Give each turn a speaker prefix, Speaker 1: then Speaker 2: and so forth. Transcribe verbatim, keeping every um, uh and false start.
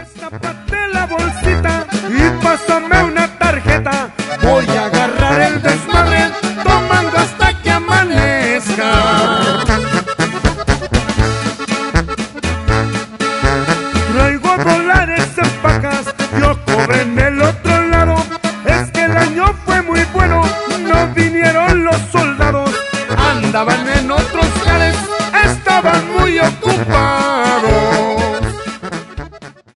Speaker 1: Destápate la bolsita y pásame una tarjeta. Voy a agarrar el desmadre tomando hasta que amanezca. Traigo dólares en pacas, yo cobré en el otro lado. Es que el año fue muy bueno, no vinieron los soldados, andaban en